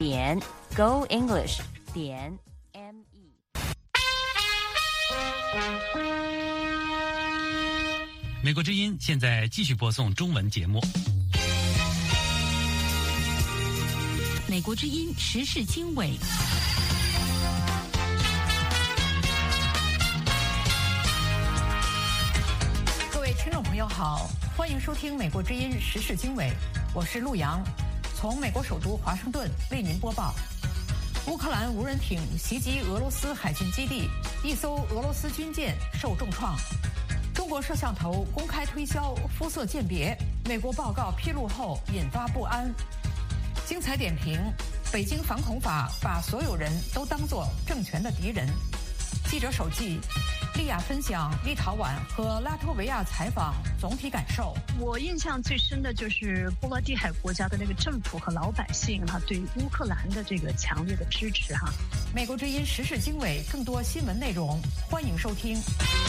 Go English .me。 美国之音现在继续播送中文节目。 美国之音时事经纬。 各位听众朋友好，欢迎收听美国之音时事经纬，我是陆洋，从美国首都华盛顿为您播报。乌克兰无人艇袭击俄罗斯海军基地，一艘俄罗斯军舰受重创。中国摄像头公开推销肤色鉴别，美国报告披露后引发不安。精彩点评：北京反恐法把所有人都当作政权的敌人。记者手记：利亚分享立陶宛和拉脱维亚采访总体感受。 我印象最深的就是波罗的海国家的那个政府和老百姓对乌克兰的这个强烈的支持美国之音时事经纬，更多新闻内容，欢迎收听。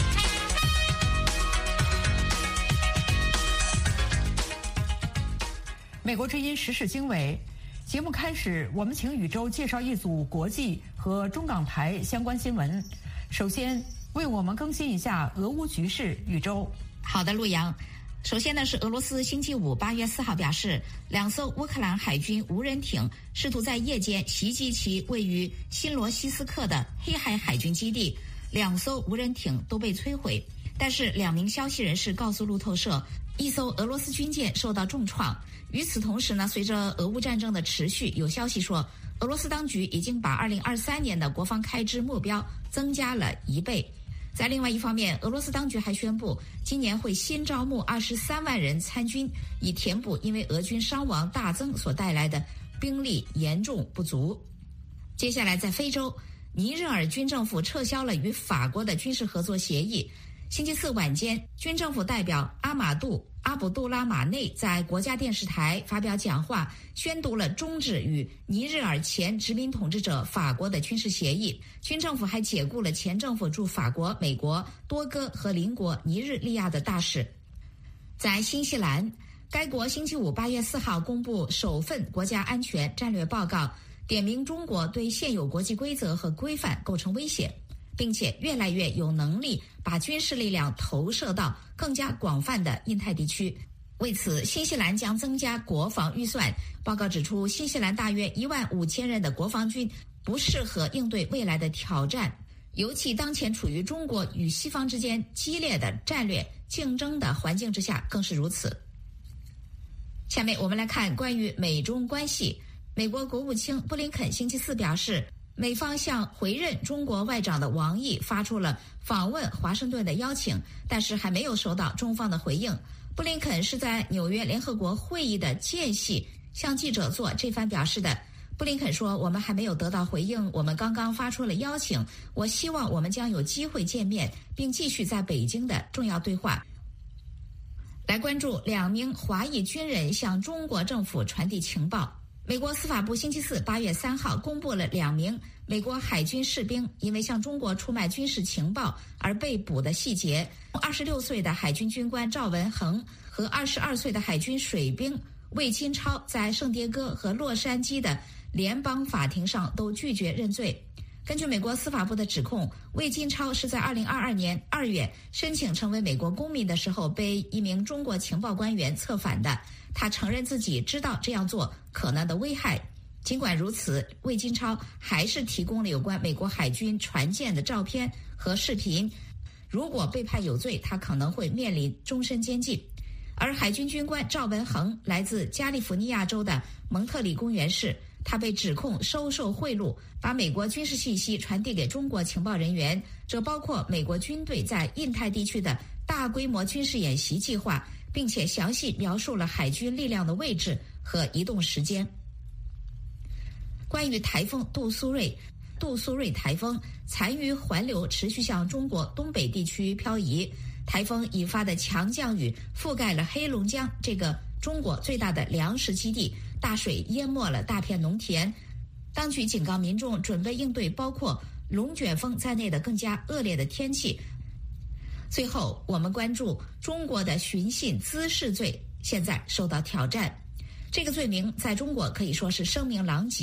美国之音时事经纬节目开始，我们请宇宙介绍一组国际和中港台相关新闻。首先为我们更新一下俄乌局势，宇宙。 好的，陆洋。首先呢，是俄罗斯星期五8月4号表示，2艘乌克兰海军无人艇试图在夜间袭击其位于新罗西斯克的黑海海军基地，2艘无人艇都被摧毁。但是2名消息人士告诉路透社，一艘俄罗斯军舰受到重创。与此同时呢，随着俄乌战争的持续，有消息说，俄罗斯当局已经把2023年的国防开支目标增加了1倍。在另外一方面，俄罗斯当局还宣布，今年会新招募23万人参军，以填补因为俄军伤亡大增所带来的兵力严重不足。接下来，在非洲，尼日尔军政府撤销了与法国的军事合作协议。星期四晚间，军政府代表阿马杜·阿卜杜拉马内在国家电视台发表讲话，宣读了终止与尼日尔前殖民统治者法国的军事协议。军政府还解雇了前政府驻法国、美国、多哥和邻国尼日利亚的大使。在新西兰，该国星期五8月4号公布首份国家安全战略报告，点名中国对现有国际规则和规范构成威胁，并且越来越有能力把军事力量投射到更加广泛的印太地区。为此，新西兰将增加国防预算。报告指出，新西兰大约15000人的国防军不适合应对未来的挑战，尤其当前处于中国与西方之间激烈的战略竞争的环境之下更是如此。下面我们来看关于美中关系。美国国务卿布林肯星期四表示，美方向回任中国外长的王毅发出了访问华盛顿的邀请，但是还没有收到中方的回应。布林肯是在纽约联合国会议的间隙向记者做这番表示的。布林肯说，我们还没有得到回应，我们刚刚发出了邀请，我希望我们将有机会见面，并继续在北京的重要对话。来关注2名华裔军人向中国政府传递情报。美国司法部星期四8月3号公布了2名美国海军士兵因为向中国出卖军事情报而被捕的细节。26岁的海军军官赵文恒和22岁的海军水兵魏金超在圣迭戈和洛杉矶的联邦法庭上都拒绝认罪。根据美国司法部的指控，魏金超是在2022年2月申请成为美国公民的时候被一名中国情报官员策反的。他承认自己知道这样做可能的危害。尽管如此，魏金超还是提供了有关美国海军船舰的照片和视频。如果被判有罪，他可能会面临终身监禁。而海军军官赵文恒来自加利福尼亚州的蒙特里公园市，他被指控收受贿赂，把美国军事信息传递给中国情报人员，这包括美国军队在印太地区的大规模军事演习计划，并且详细描述了海军力量的位置和移动时间。关于台风杜苏芮台风残余环流持续向中国东北地区漂移，台风引发的强降雨覆盖了黑龙江这个中国最大的粮食基地，大水淹没了大片农田。当局警告民众准备应对包括龙卷风在内的更加恶劣的天气。最后，我们关注中国的寻衅滋事罪现在受到挑战。这个罪名在中国可以说是声名狼藉，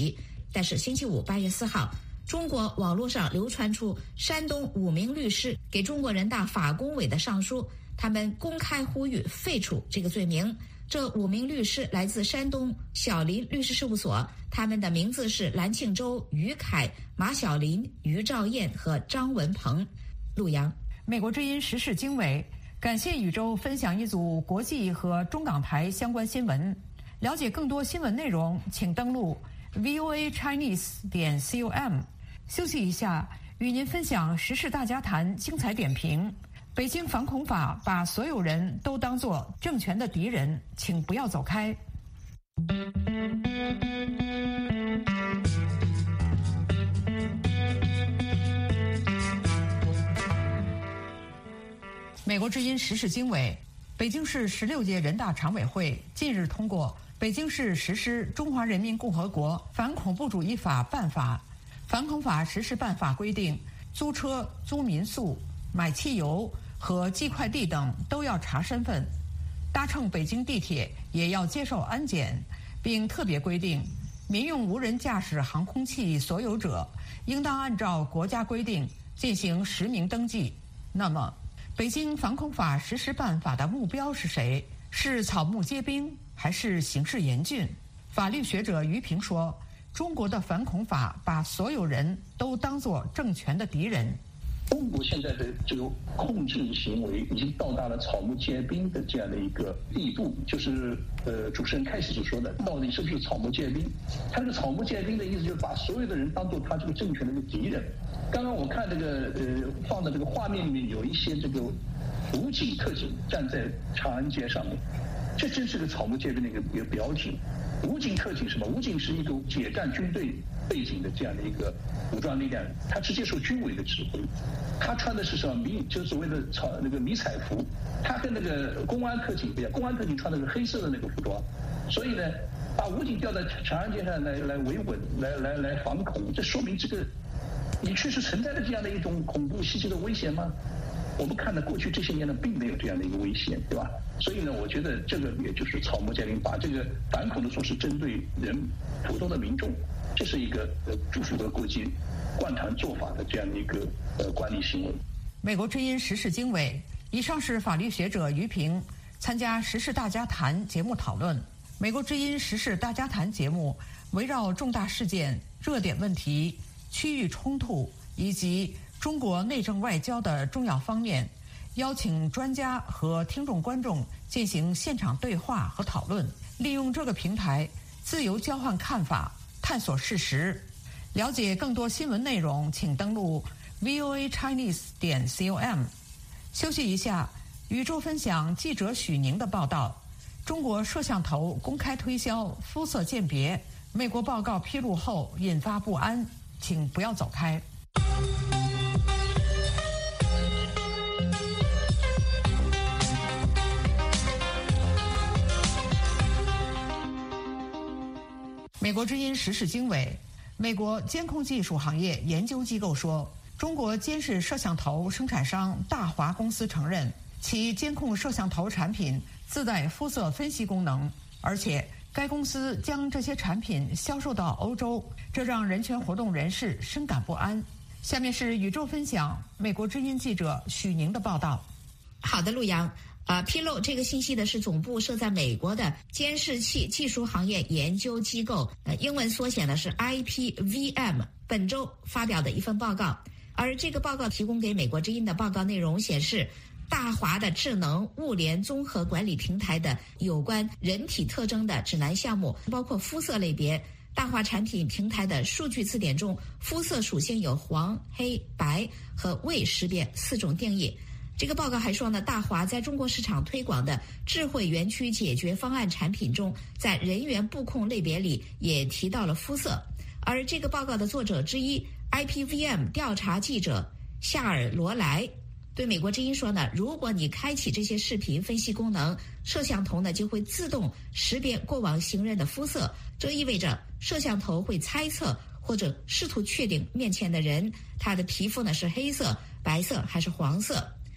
但是星期五8月4号，中国网络上流传出山东5名律师给中国人大法工委的上书，他们公开呼吁废除这个罪名。这5名律师来自山东小林律师事务所，他们的名字是蓝庆洲、于凯、马小林、于兆燕和张文鹏。陆阳， 美国之音时事经纬，感谢宇宙分享一组国际和中港台相关新闻。了解更多新闻内容，请登录 voachinese.com。休息一下，与您分享时事大家谈精彩点评。北京反恐法把所有人都当作政权的敌人，请不要走开。美国之音时事经纬，北京市16届人大常委会近日通过《北京市实施中华人民共和国反恐怖主义法办法》。反恐法实施办法规定，租车、租民宿、买汽油和寄快递等都要查身份，搭乘北京地铁也要接受安检，并特别规定，民用无人驾驶航空器所有者应当按照国家规定进行实名登记。那么，北京反恐法实施办法的目标是谁？是草木皆兵，还是形势严峻？法律学者于平说，中国的反恐法把所有人都当作政权的敌人。 中国现在的这个控制行为已经到达了草木皆兵的这样的一个地步，就是主持人开始所说的，到底是不是草木皆兵？他这个草木皆兵的意思就是把所有的人当作他这个政权的一个敌人。刚刚我看这个放的这个画面里面有一些这个武警特警站在长安街上面，这真是个草木皆兵的一个标志。武警特警什么？武警是一个解放军队背景的这样的一个武装力量，他直接受军委的指挥。他穿的是什么就是所谓的那个迷彩服，他跟那个公安特警不一样，公安特警穿的是黑色的那个服装，所以呢，把武警调在长安街上来维稳，来防恐，这说明这个你确实存在着这样的一种恐怖袭击的危险吗？我们看到过去这些年呢，并没有这样的一个危险，对吧？所以呢，我觉得这个也就是草木皆兵，把这个反恐的措施针对普通的民众，这是一个不符合国际惯常做法的这样的一个管理行为。 美国之音时事经纬，以上是法律学者于平参加时事大家谈节目讨论。美国之音时事大家谈节目围绕重大事件、热点问题、区域冲突以及中国内政外交的重要方面，邀请专家和听众观众进行现场对话和讨论，利用这个平台自由交换看法，探索事实。了解更多新闻内容，请登录 voachinese.com。 休息一下，宇宙分享记者许宁的报道：中国摄像头公开推销肤色鉴别，美国报告披露后引发不安，请不要走开。美国之音时事经纬，美国监控技术行业研究机构说，中国监视摄像头生产商大华公司承认，其监控摄像头产品自带肤色分析功能，而且该公司将这些产品销售到欧洲，这让人权活动人士深感不安。下面是宇宙分享美国之音记者许宁的报道。 好的，陆阳。披露这个信息的是总部设在美国的监视器技术行业研究机构，英文缩写呢是 IPVM， 本周发表的一份报告。而这个报告提供给美国之音的报告内容显示，大华的智能物联综合管理平台的有关人体特征的指南项目包括肤色类别。大华产品平台的数据字典中，肤色属性有黄、黑、白和未识别4种定义。这个报告还说呢，大华在中国市场推广的智慧园区解决方案产品中，在人员布控类别里也提到了肤色。而这个报告的作者之一 IPVM 调查记者夏尔罗莱对美国之音说呢，如果你开启这些视频分析功能，摄像头呢就会自动识别过往行人的肤色，这意味着摄像头会猜测或者试图确定面前的人他的皮肤呢是黑色、白色还是黄色。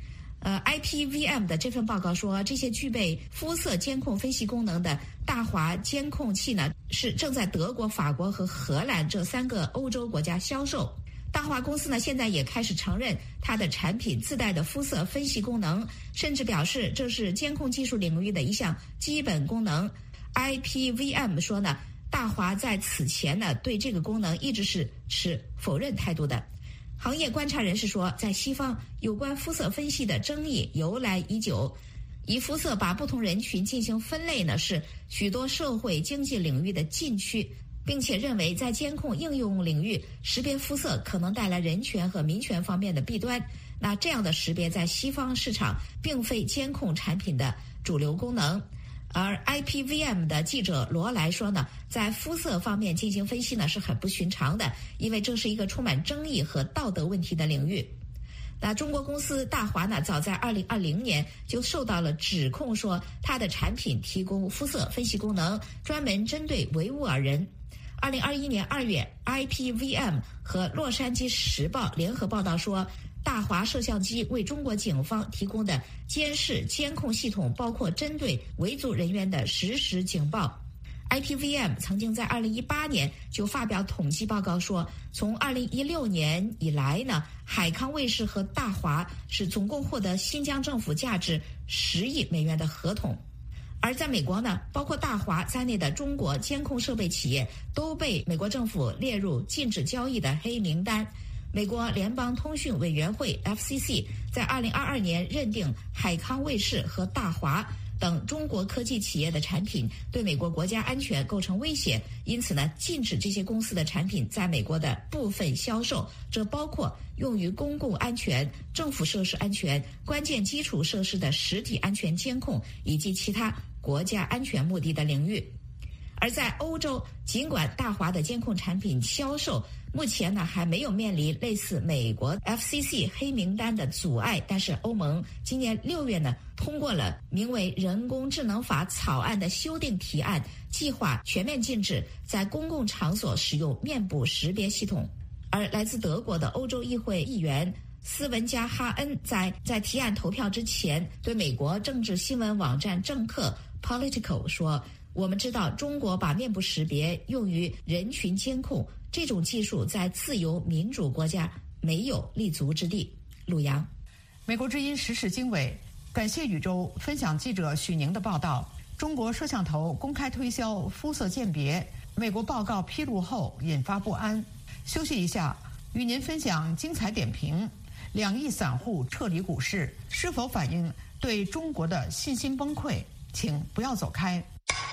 IPVM 的这份报告说，这些具备肤色监控分析功能的大华监控器呢，是正在德国、法国和荷兰这3个欧洲国家销售。大华公司呢，现在也开始承认它的产品自带的肤色分析功能，甚至表示这是监控技术领域的一项基本功能。IPVM 说呢，大华在此前呢对这个功能一直是持否认态度的。行业观察人士说，在西方有关肤色分析的争议由来已久，以肤色把不同人群进行分类呢，是许多社会经济领域的禁区，并且认为在监控应用领域，识别肤色可能带来人权和民权方面的弊端。那这样的识别在西方市场并非监控产品的主流功能。而 IPVM 的记者罗莱说呢，在肤色方面进行分析呢是很不寻常的，因为这是一个充满争议和道德问题的领域。那中国公司大华呢，早在2020年就受到了指控，说它的产品提供肤色分析功能，专门针对维吾尔人。2021年2月 ，IPVM 和洛杉矶时报联合报道说，大华摄像机为中国警方提供的监视监控系统包括针对维族人员的实时警报。IPVM 曾经在2018年就发表统计报告说，从2016年以来呢，海康卫视和大华是总共获得新疆政府价值10亿美元的合同。而在美国呢，包括大华在内的中国监控设备企业都被美国政府列入禁止交易的黑名单。美国联邦通讯委员会 FCC 在2022年认定海康卫视和大华等中国科技企业的产品对美国国家安全构成威胁，因此呢，禁止这些公司的产品在美国的部分销售，这包括用于公共安全、政府设施安全、关键基础设施的实体安全监控以及其他国家安全目的的领域。而在欧洲，尽管大华的监控产品销售目前呢还没有面临类似美国 FCC 黑名单的阻碍，但是欧盟今年6月呢通过了名为《人工智能法》草案的修订提案，计划全面禁止在公共场所使用面部识别系统。而来自德国的欧洲议会议员斯文加哈恩在提案投票之前对美国政治新闻网站政客 Politico 说，我们知道中国把面部识别用于人群监控，这种技术在自由民主国家没有立足之地。陆阳， 美国之音时事经纬，感谢宇宙分享记者许宁的报道。中国摄像头公开推销肤色鉴别，美国报告披露后引发不安。休息一下，与您分享精彩点评：2亿散户撤离股市，是否反映对中国的信心崩溃？请不要走开。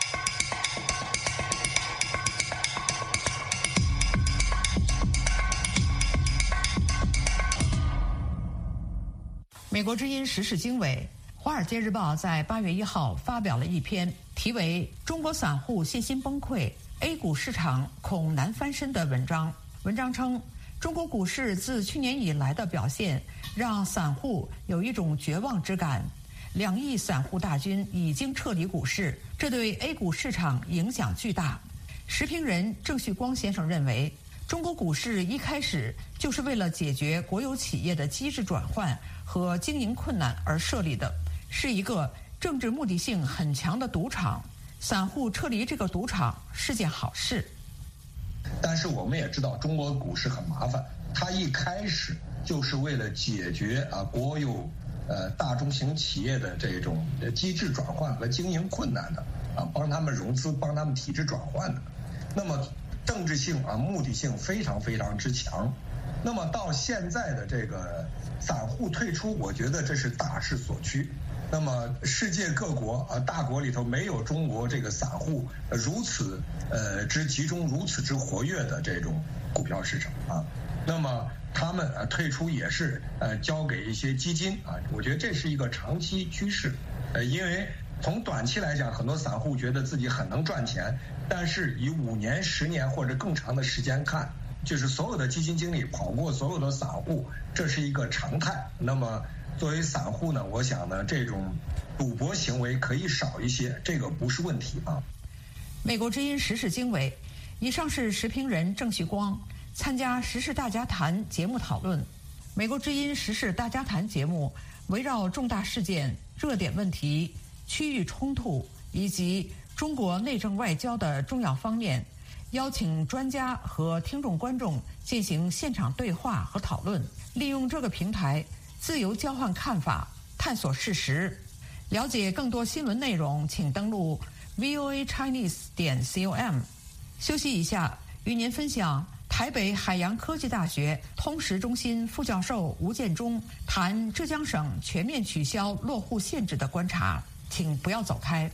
美国之音时事经纬，《华尔街日报》在8月1号发表了一篇题为《中国散户信心崩溃 ，A 股市场恐难翻身》的文章。文章称，中国股市自去年以来的表现让散户有一种绝望之感。2亿散户大军已经撤离股市，这对 A 股市场影响巨大。时评人郑旭光先生认为，中国股市一开始就是为了解决国有企业的机制转换和经营困难而设立的，是一个政治目的性很强的赌场。散户撤离这个赌场是件好事。 但是我们也知道，中国股市很麻烦，它一开始就是为了解决国有大中型企业的这种机制转换和经营困难的帮他们融资，帮他们体制转换的。那么政治性目的性非常非常之强。那么到现在的这个散户退出，我觉得这是大势所趋。那么世界各国大国里头没有中国这个散户如此之集中、如此之活跃的这种股票市场那么他们退出也是交给一些基金我觉得这是一个长期趋势。因为从短期来讲，很多散户觉得自己很能赚钱，但是以5年、10年或者更长的时间看，就是所有的基金经理跑过所有的散户，这是一个常态。那么作为散户呢，我想呢，这种赌博行为可以少一些，这个不是问题美国之音时事经纬，以上是时评人郑旭光参加时事大家谈节目讨论。美国之音时事大家谈节目围绕重大事件、热点问题、区域冲突以及中国内政外交的重要方面，邀请专家和听众观众进行现场对话和讨论，利用这个平台自由交换看法，探索事实。了解更多新闻内容，请登录 voachinese.com。休息一下，与您分享台北海洋科技大学通识中心副教授吴建中谈浙江省全面取消落户限制的观察，请不要走开。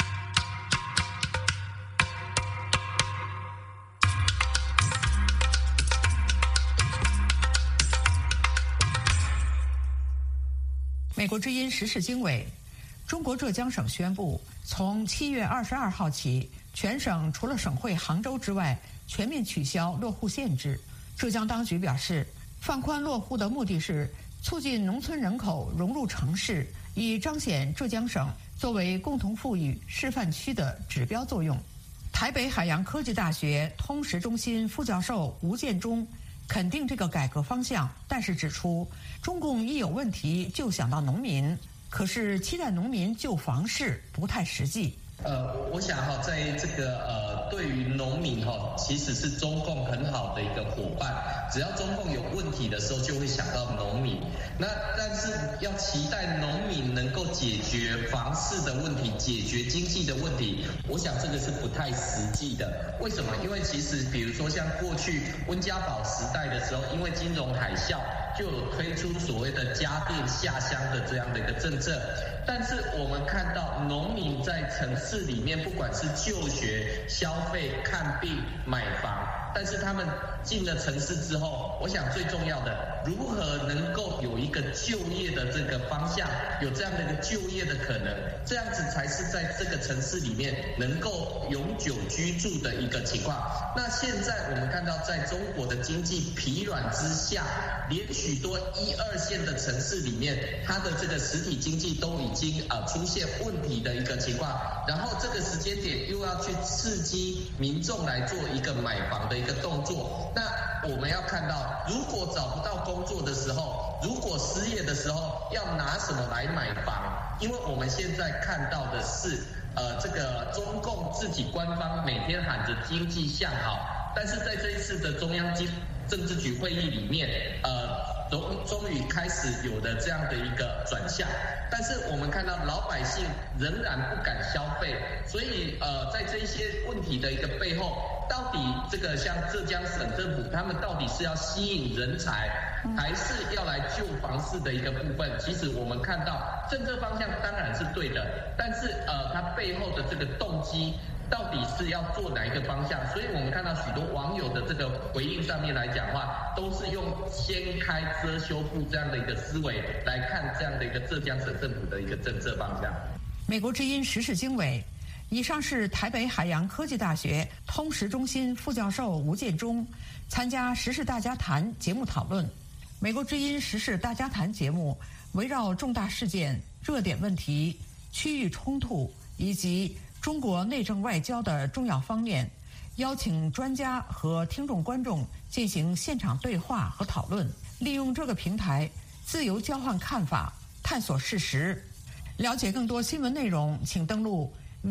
美国之音时事经纬，中国浙江省宣布，从7月22号起，全省除了省会杭州之外，全面取消落户限制。浙江当局表示，放宽落户的目的是促进农村人口融入城市，以彰显浙江省作为共同富裕示范区的指标作用。台北海洋科技大学通识中心副教授吴建中肯定这个改革方向，但是指出，中共一有问题就想到农民，可是期待农民救房市不太实际。 我想在这个对于农民其实是中共很好的一个伙伴。只要中共有问题的时候，就会想到农民。但是要期待农民能够解决房市的问题，解决经济的问题，我想这个是不太实际的。为什么？因为其实比如说像过去温家宝时代的时候，因为金融海啸，就有推出所谓的家电下乡的这样的一个政策。但是我们看到农民在城市里面，不管是就学、消费、看病、买房，但是他们进了城市之后，我想最重要的，如何能够有一个就业的这个方向，有这样的一个就业的可能，这样子才是在这个城市里面能够永久居住的一个情况。那现在我们看到，在中国的经济疲软之下，连许多1、2线的城市里面，它的这个实体经济都已经出现问题的一个情况，然后这个时间点又要去刺激民众来做一个买房的一个动作。那我们要看到，如果找不到工作的时候，如果失业的时候，要拿什么来买房？因为我们现在看到的是，这个中共自己官方每天喊着经济向好，但是在这一次的中央政治局会议里面，终于开始有了这样的一个转向，但是我们看到老百姓仍然不敢消费，所以在这一些问题的一个背后，到底这个像浙江省政府，他们到底是要吸引人才，还是要来救房市的一个部分？其实我们看到政策方向当然是对的，但是它背后的这个动机到底是要做哪一个方向？所以我们看到许多网友的这个回应上面来讲话，都是用掀开遮羞布这样的一个思维来看这样的一个浙江省政府的一个政策方向。 美国之音时事经纬，以上是台北海洋科技大学通识中心副教授吴建中参加时事大家谈节目讨论。美国之音时事大家谈节目围绕重大事件、热点问题、区域冲突以及中国内政外交的重要方面，邀请专家和听众观众进行现场对话和讨论，利用这个平台自由交换看法，探索事实。了解更多新闻内容，请登录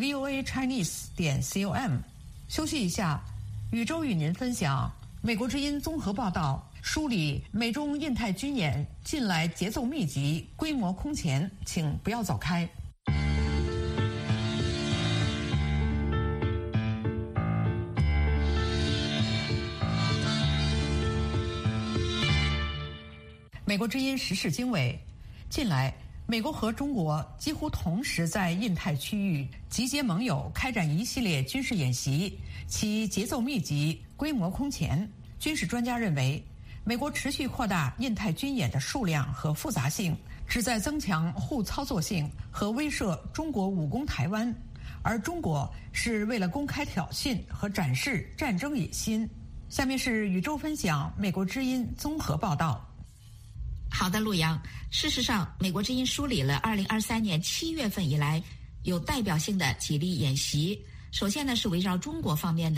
voachinese.com。休息一下，宇宙与您分享美国之音综合报道，梳理美中印太军演近来节奏密集，规模空前，请不要走开。美国之音时事经纬，近来美国和中国几乎同时在印太区域集结盟友，开展一系列军事演习，其节奏密集，规模空前。军事专家认为，美国持续扩大印太军演的数量和复杂性，旨在增强互操作性和威慑中国武攻台湾，而中国是为了公开挑衅和展示战争野心。下面是宇宙分享美国之音综合报道。 好的，陆阳。事实上，美国之音梳理了2023年7月份以来有代表性的几例演习。首先呢，是围绕中国方面的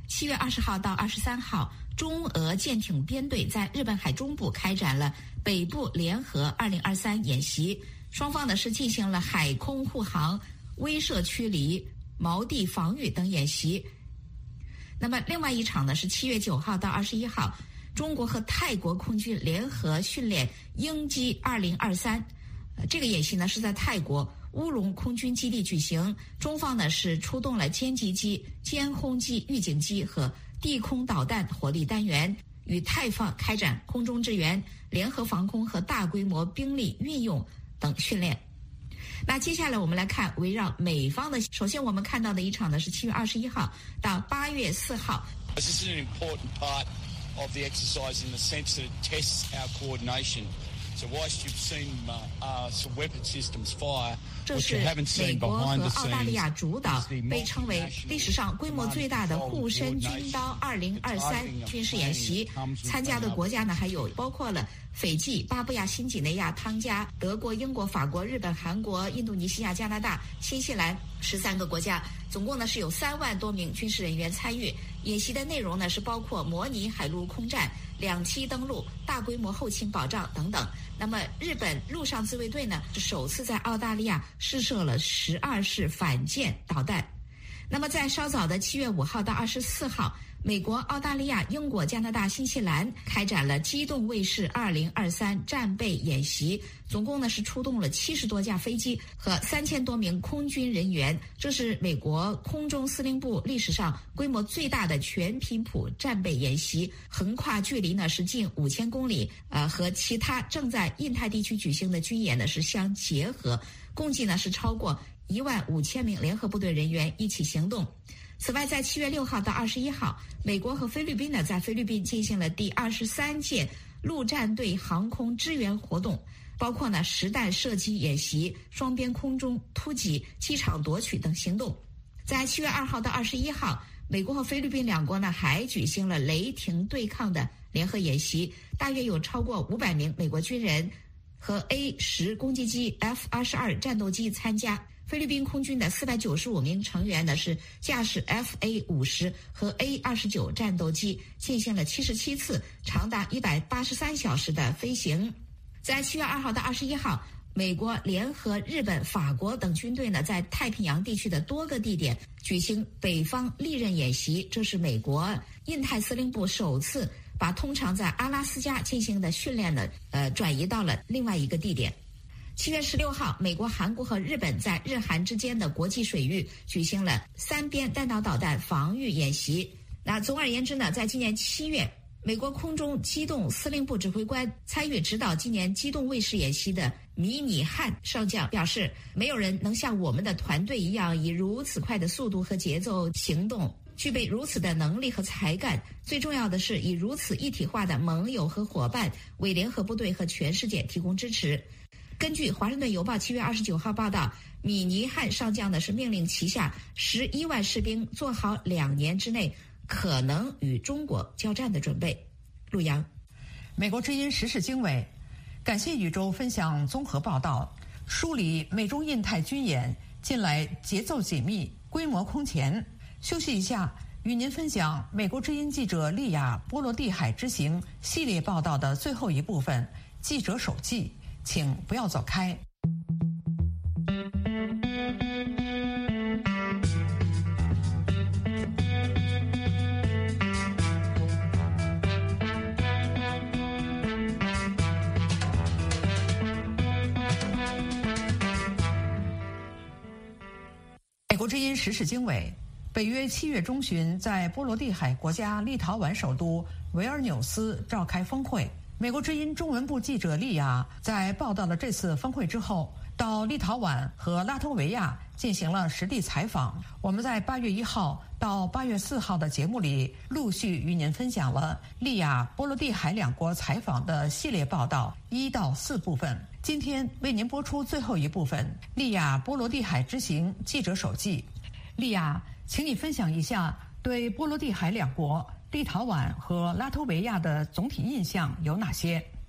7月20号到23号，中俄舰艇编队在日本海中部开展了北部联合2023演习，双方呢是进行了海空护航、威慑驱离、锚地防御等演习。那么另外一场呢是7月9号到21号，中国和泰国空军联合训练鹰击2023，这个演习呢是在泰国乌龙空军基地举行，中方呢是出动了歼击机、歼轰机、预警机和地空导弹火力单元，与泰方开展空中支援、联合防空和大规模兵力运用等训练。那接下来我们来看围绕美方的，首先我们看到的一场呢是7月21号到8月4号。 This is an important part of the exercise in the sense that it tests our coordination. So whilst you've seen some weapon systems fire, 这是美国和澳大利亚主导，被称为历史上规模最大的护身军刀2023军事演习。参加的国家呢，还有包括了斐济、巴布亚新几内亚、汤加、德国、英国、法国、日本、韩国、印度尼西亚、加拿大、新西兰13个国家，总共呢是有3万多名军事人员参与。演习的内容呢是包括模拟海陆空战、2栖登陆、大规模后勤保障等等。那么日本陆上自卫队呢是首次在澳大利亚试射了12式反舰导弹。那么在稍早的7月5号到24号，美国、澳大利亚、英国、加拿大、新西兰开展了机动卫士2023战备演习，总共呢是出动了70多架飞机和3000多名空军人员，这是美国空中司令部历史上规模最大的全频谱战备演习，横跨距离呢是近5000公里，和其他正在印太地区举行的军演呢是相结合，共计呢是超过15000名联合部队人员一起行动。此外，在7月6号到21号，美国和菲律宾呢在菲律宾进行了第23届陆战队航空支援活动，包括呢实弹射击演习、双边空中突击、机场夺取等行动。在7月2号到21号，美国和菲律宾两国呢还举行了雷霆对抗的联合演习，大约有超过500名美国军人和 A-10攻击机、F-22战斗机参加。菲律宾空军的495名成员呢是驾驶 FA-50和 A-29战斗机，进行了77次长达183小时的飞行。在7月2号到21号，美国联合日本、法国等军队呢在太平洋地区的多个地点举行北方利刃演习，这是美国印太司令部首次把通常在阿拉斯加进行的训练呢转移到了另外一个地点。7月16号，美国、韩国和日本在日韩之间的国际水域举行了3边弹道导弹防御演习。那总而言之呢，在今年7月，美国空中机动司令部指挥官参与指导今年机动卫士演习的米尼汉上将表示，没有人能像我们的团队一样以如此快的速度和节奏行动，具备如此的能力和才干，最重要的是以如此一体化的盟友和伙伴为联合部队和全世界提供支持。根据《华盛顿邮报》7月29号报道，米尼汉上将呢是命令旗下11万士兵做好2年之内可能与中国交战的准备。陆洋， 美国之音时事经纬，感谢宇宙分享综合报道，梳理美中印太军演近来节奏紧密、规模空前。休息一下，与您分享美国之音记者利亚波罗的海之行系列报道的最后一部分——记者手记。请不要走开。美国之音时事经纬，北约7月中旬在波罗的海国家立陶宛首都维尔纽斯召开峰会。美国之音中文部记者利亚在报道了这次峰会之后，到立陶宛和拉脱维亚进行了实地采访。我们在8月1号到8月4号的节目里，陆续与您分享了利亚波罗的海两国采访的系列报道1到4部分。今天为您播出最后一部分利亚波罗的海之行记者手记。利亚，请你分享一下对波罗的海两国立陶宛和拉脱维亚的总体印象有哪些？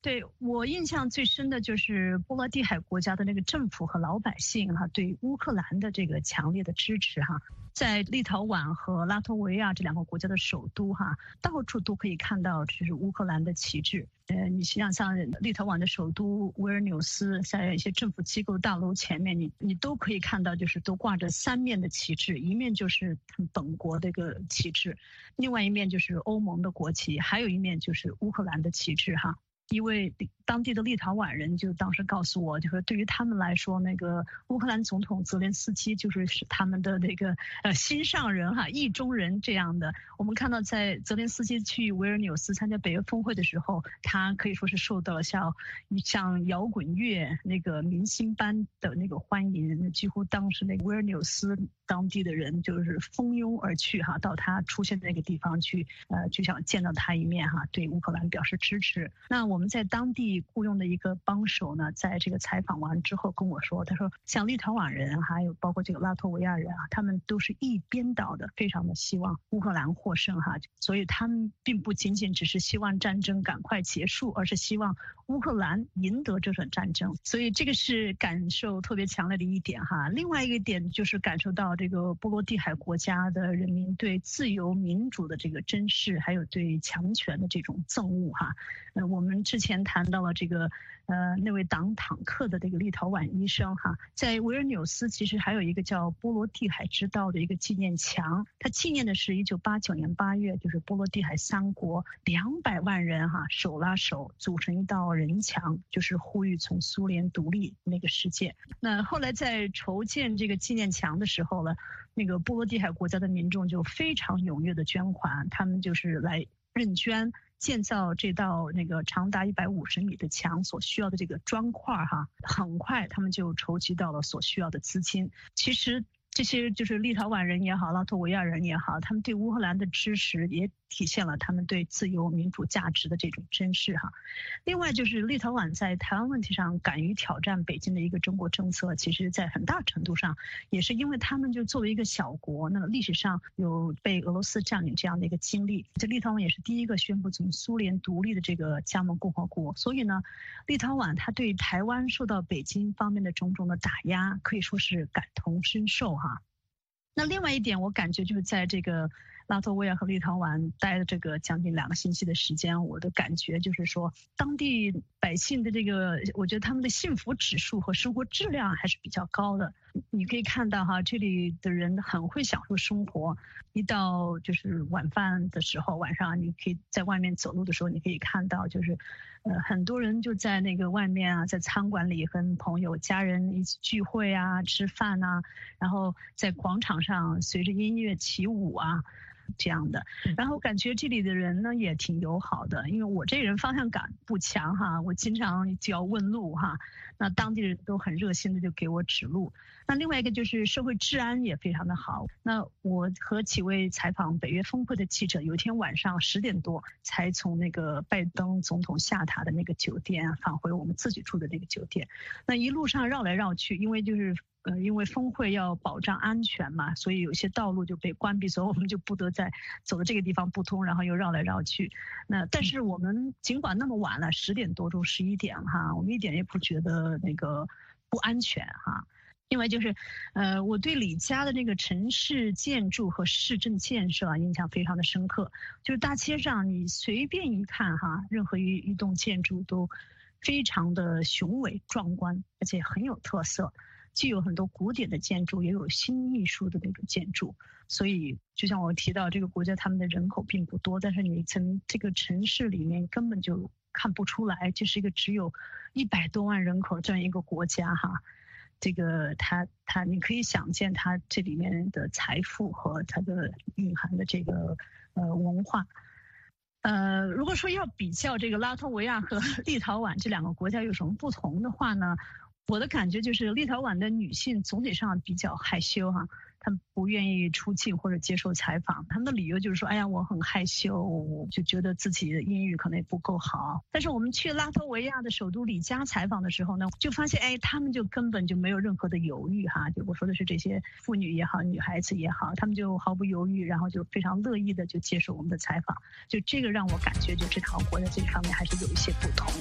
对，我印象最深的就是波罗的海国家的那个政府和老百姓对乌克兰的这个强烈的支持在立陶宛和拉脱维亚这两个国家的首都到处都可以看到就是乌克兰的旗帜。你想像立陶宛的首都维尔纽斯，在一些政府机构大楼前面，你都可以看到，就是都挂着3面的旗帜，一面就是本国的一个旗帜，另外一面就是欧盟的国旗，还有一面就是乌克兰的旗帜一位当地的立陶宛人就当时告诉我，就是对于他们来说，那个乌克兰总统泽连斯基就是他们的那个心上人意中人这样的。我们看到在泽连斯基去维尔纽斯参加北约峰会的时候，他可以说是受到了像摇滚乐那个明星般的那个欢迎，几乎当时那个维尔纽斯当地的人就是蜂拥而去到他出现的那个地方去，就想见到他一面对乌克兰表示支持。那我们在当地雇佣的一个帮手呢，在这个采访完之后跟我说，他说像立陶宛人还有包括这个拉脱维亚人他们都是一边倒的，非常的希望乌克兰获胜所以他们并不仅仅只是希望战争赶快结束，而是希望乌克兰赢得这场战争。所以这个是感受特别强烈的一点另外一个点就是感受到这个波罗的海国家的人民对自由民主的这个珍视，还有对强权的这种憎恶我们之前谈到了这个那位挡坦克的这个立陶宛医生在维尔纽斯其实还有一个叫波罗的海之道的一个纪念墙，它纪念的是1989年8月，就是波罗的海3国200万人手拉手组成一道人墙，就是呼吁从苏联独立那个世界。那后来在筹建这个纪念墙的时候呢，那个波罗的海国家的民众就非常踊跃的捐款，他们就是来认捐建造这道那个长达150米的墙所需要的这个砖块很快他们就筹集到了所需要的资金。其实这些就是立陶宛人也好，拉脱维亚人也好，他们对乌克兰的支持也体现了他们对自由民主价值的这种珍视另外就是立陶宛在台湾问题上敢于挑战北京的一个中国政策，其实在很大程度上也是因为他们就作为一个小国，那么历史上有被俄罗斯占领这样的一个经历，这立陶宛也是第一个宣布从苏联独立的这个加盟共和国，所以呢，立陶宛它对台湾受到北京方面的种种的打压可以说是感同身受那另外一点我感觉就是在这个拉脱维亚和立陶宛待了这个将近2个星期的时间，我的感觉就是说当地百姓的这个，我觉得他们的幸福指数和生活质量还是比较高的。你可以看到这里的人很会享受生活，一到就是晚饭的时候，晚上你可以在外面走路的时候，你可以看到就是很多人就在那个外面在餐馆里跟朋友家人一起聚会吃饭然后在广场上随着音乐起舞这样的。然后感觉这里的人呢也挺友好的，因为我这人方向感不强我经常就要问路那当地人都很热心的就给我指路。那另外一个就是社会治安也非常的好。那我和几位采访北约峰会的记者，有一天晚上10点多才从那个拜登总统下榻的那个酒店返回我们自己住的那个酒店。那一路上绕来绕去，因为峰会要保障安全嘛，所以有些道路就被关闭，所以我们就不得再走的这个地方不通，然后又绕来绕去。那但是我们尽管那么晚了，10点多钟11点我们一点也不觉得那个不安全因为就是我对李家的那个城市建筑和市政建设印象非常的深刻。就是大街上你随便一看任何一栋建筑都非常的雄伟壮观，而且很有特色，既有很多古典的建筑，也有新艺术的那种建筑。所以就像我提到，这个国家他们的人口并不多，但是你从这个城市里面根本就看不出来这是一个只有100多万人口这样一个国家这个它你可以想见它这里面的财富和它的蕴含的这个文化。如果说要比较这个拉脱维亚和立陶宛这2个国家有什么不同的话呢，我的感觉就是立陶宛的女性总体上比较害羞她们不愿意出镜或者接受采访，她们的理由就是说，哎呀，我很害羞，我就觉得自己的英语可能也不够好。但是我们去拉脱维亚的首都里加采访的时候呢，就发现，她们就根本就没有任何的犹豫就我说的是这些妇女也好，女孩子也好，她们就毫不犹豫，然后就非常乐意的就接受我们的采访。就这个让我感觉，就这套国在这方面还是有一些不同。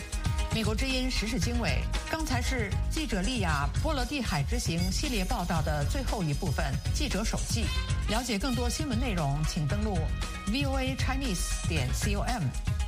美国之音时事经纬，刚才是记者利亚波罗的海之行系列报道的最后一部分记者手记。了解更多新闻内容，请登录 voachinese.com。